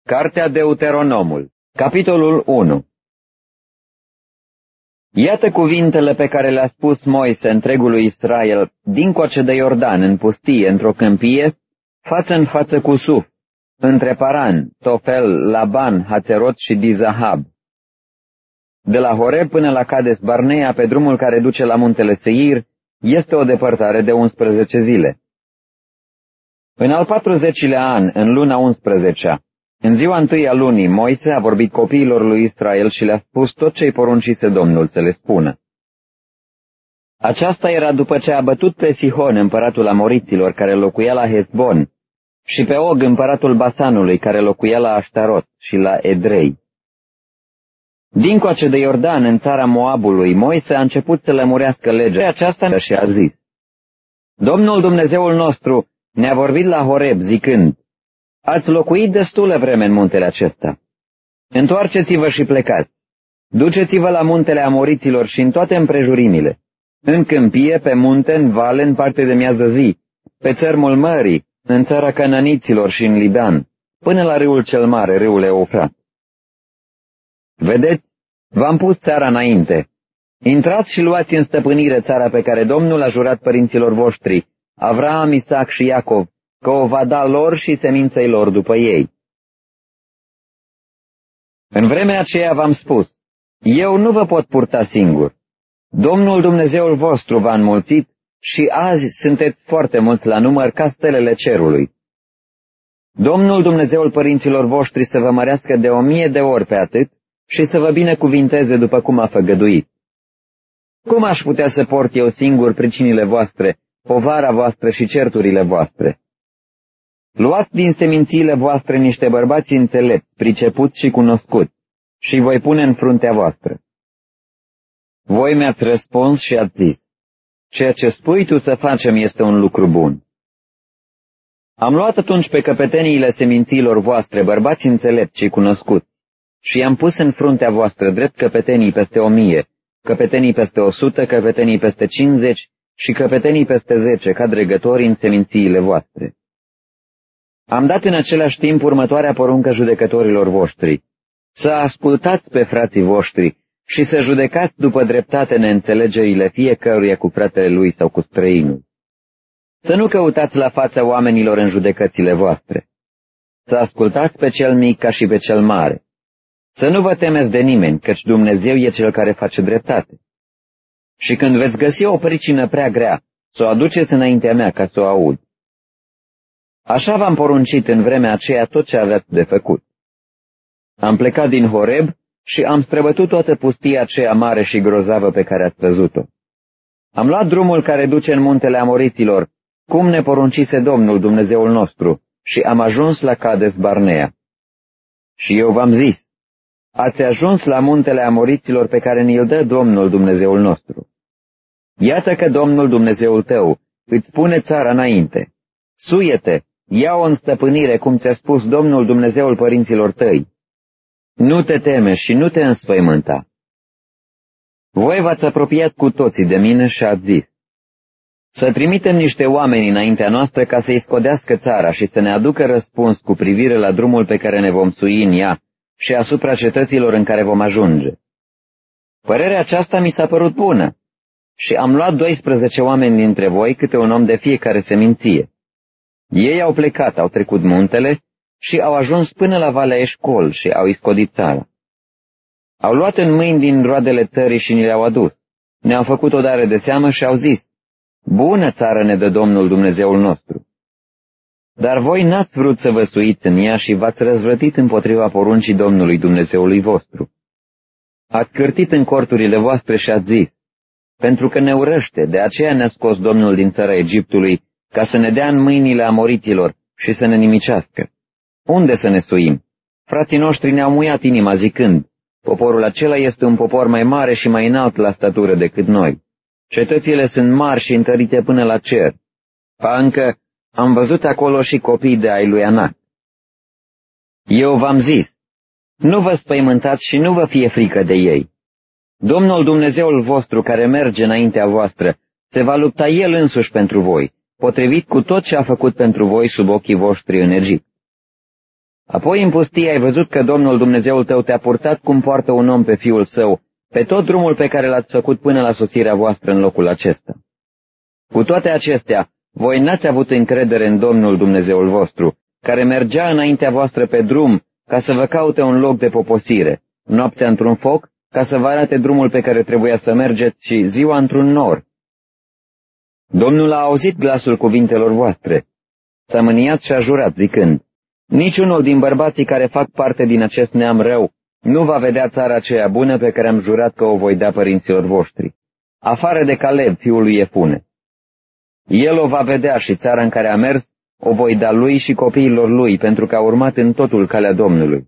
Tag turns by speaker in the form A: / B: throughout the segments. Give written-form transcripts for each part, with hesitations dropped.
A: Cartea Deuteronomul, capitolul 1. Iată cuvintele pe care le-a spus Moise întregului Israel, dincoace de Iordan, în pustie, într-o câmpie, față în față cu Suf, între Paran, Tofel, Laban, Hațerot și Dizahab. De la Horeb până la Cades Barnea, pe drumul care duce la muntele Seir, este o depărtare de 11 zile. În al 40-lea an, în luna 11-a, în ziua întâi a lunii, Moise a vorbit copiilor lui Israel și le-a spus tot ce-i poruncise Domnul să le spună. Aceasta era după ce a bătut pe Sihon, împăratul Amoriților, care locuia la Hesbon, și pe Og, împăratul Basanului, care locuia la Aștarot și la Edrei. Dincoace de Iordan, în țara Moabului, Moise a început să lămurească legea aceasta și a zis: Domnul Dumnezeul nostru ne-a vorbit la Horeb, zicând: Ați locuit destulă vreme în muntele acesta. Întoarceți-vă și plecați. Duceți-vă la muntele Amoriților și în toate împrejurimile, în câmpie, pe munte, în vale, în parte de miază zi, pe țărmul mării, în țara Cananiților și în Liban, până la râul cel mare, râul Eufrat. Vedeți, v-am pus țara înainte. Intrați și luați în stăpânire țara pe care Domnul a jurat părinților voștri, Avraam, Isaac și Iacov, că o va da lor și seminței lor după ei. În vremea aceea v-am spus: Eu nu vă pot purta singur. Domnul Dumnezeul vostru v-a înmulțit și azi sunteți foarte mulți la număr ca stelele cerului. Domnul Dumnezeul părinților voștri să vă mărească de 1000 de ori pe atât și să vă binecuvinteze după cum a făgăduit. Cum aș putea să port eu singur pricinile voastre, povara voastră și certurile voastre? Luați din semințiile voastre niște bărbați înțelepți, pricepuți și cunoscuți, și voi pune în fruntea voastră. Voi mi-ați răspuns și ați zis: Ceea ce spui tu să facem este un lucru bun. Am luat atunci pe căpeteniile semințiilor voastre, bărbați înțelepți și cunoscuți, și i-am pus în fruntea voastră drept căpetenii peste 1000, căpetenii peste 100, căpetenii peste 50 și căpetenii peste 10, ca dregători în semințiile voastre. Am dat în același timp următoarea poruncă judecătorilor voștri: să ascultați pe frații voștri și să judecați după dreptate neînțelegerile fiecăruia cu fratele lui sau cu străinul. Să nu căutați la fața oamenilor în judecățile voastre. Să ascultați pe cel mic ca și pe cel mare. Să nu vă temeți de nimeni, căci Dumnezeu e cel care face dreptate. Și când veți găsi o pricină prea grea, să o aduceți înaintea mea ca să o aud. Așa v-am poruncit în vremea aceea tot ce aveați de făcut. Am plecat din Horeb și am străbătut toată pustia aceea mare și grozavă pe care ați văzut-o. Am luat drumul care duce în muntele Amoriților, cum ne poruncise Domnul Dumnezeul nostru, și am ajuns la Cades Barnea. Și eu v-am zis: ați ajuns la muntele Amoriților pe care ni-l dă Domnul Dumnezeul nostru. Iată că Domnul Dumnezeul tău îți pune țara înainte. Suie-te, ia-o în stăpânire, cum ți-a spus Domnul Dumnezeul părinților tăi. Nu te teme și nu te înspăimânta. Voi v-ați apropiat cu toții de mine și ați zis: să trimitem niște oameni înaintea noastră ca să-i scodească țara și să ne aducă răspuns cu privire la drumul pe care ne vom sui în ea și asupra cetăților în care vom ajunge. Părerea aceasta mi s-a părut bună și am luat 12 oameni dintre voi, câte un om de fiecare seminție. Ei au plecat, au trecut muntele și au ajuns până la Valea Eșcol și au iscodit țara. Au luat în mâini din roadele țării și ni le-au adus. Ne-au făcut o dare de seamă și au zis: bună țară ne dă Domnul Dumnezeul nostru. Dar voi n-ați vrut să vă suiți în ea și v-ați răzvrătit împotriva poruncii Domnului Dumnezeului vostru. Ați cârtit în corturile voastre și ați zis: pentru că ne urăște, de aceea ne-a scos Domnul din țara Egiptului, ca să ne dea în mâinile amoriților și să ne nimicească. Unde să ne suim? Frații noștri ne-au muiat inima zicând: poporul acela este un popor mai mare și mai înalt la statură decât noi. Cetățile sunt mari și întărite până la cer. Pa încă am văzut acolo și copii de ai lui Anac. Eu v-am zis: nu vă spăimântați și nu vă fie frică de ei. Domnul Dumnezeul vostru care merge înaintea voastră se va lupta El însuși pentru voi, potrivit cu tot ce a făcut pentru voi sub ochii voștri în Egipt. Apoi în pustie ai văzut că Domnul Dumnezeul tău te-a purtat cum poartă un om pe fiul său, pe tot drumul pe care l-ați făcut până la sosirea voastră în locul acesta. Cu toate acestea, voi n-ați avut încredere în Domnul Dumnezeul vostru, care mergea înaintea voastră pe drum ca să vă caute un loc de poposire, noaptea într-un foc, ca să vă arate drumul pe care trebuia să mergeți și ziua într-un nor. Domnul a auzit glasul cuvintelor voastre. S-a mâniat și a jurat, zicând, niciunul din bărbații care fac parte din acest neam rău nu va vedea țara aceea bună pe care am jurat că o voi da părinților voștri, afară de Caleb, fiul lui Iefune. El o va vedea și țara în care a mers o voi da lui și copiilor lui, pentru că a urmat în totul calea Domnului.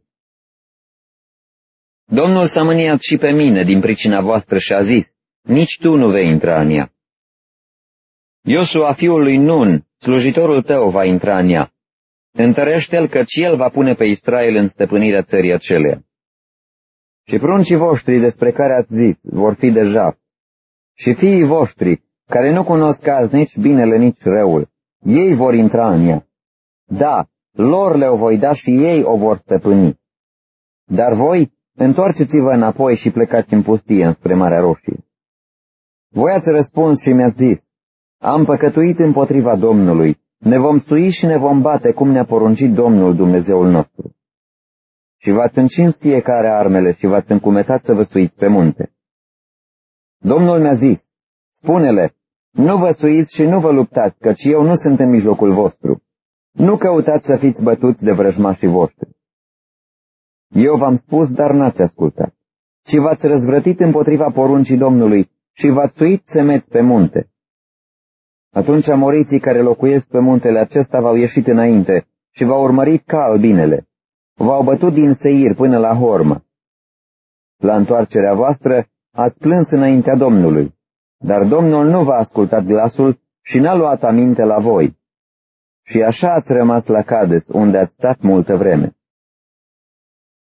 A: Domnul s-a mâniat și pe mine din pricina voastră și a zis, nici tu nu vei intra în ea. Iosua, fiul lui Nun, slujitorul tău, va intra în ea. Întărește-l, căci el va pune pe Israel în stăpânirea țării aceleia. Și pruncii voștri despre care ați zis vor fi deja. Și fiii voștri, care nu cunosc azi nici binele, nici răul, ei vor intra în ea. Da, lor le-o voi da și ei o vor stăpâni. Dar voi, întoarceți-vă înapoi și plecați în pustie înspre Marea Roșie. Voi ați răspuns și mi-ați zis, am păcătuit împotriva Domnului, ne vom sui și ne vom bate cum ne-a poruncit Domnul Dumnezeul nostru. Și v-ați încins fiecare armele și v-ați încumetat să vă suiți pe munte. Domnul mi-a zis, spune-le, nu vă suiți și nu vă luptați, căci eu nu sunt în mijlocul vostru. Nu căutați să fiți bătuți de vrăjmașii voștri. Eu v-am spus, dar n-ați ascultat. Și v-ați răzvrătit împotriva poruncii Domnului și v-ați suit semeți pe munte. Atunci amoriții care locuiesc pe muntele acesta v-au ieșit înainte și v-au urmărit ca albinele. V-au bătut din Seir până la Hormă. La întoarcerea voastră ați plâns înaintea Domnului, dar Domnul nu v-a ascultat glasul și n-a luat aminte la voi. Și așa ați rămas la Cades, unde ați stat multă vreme.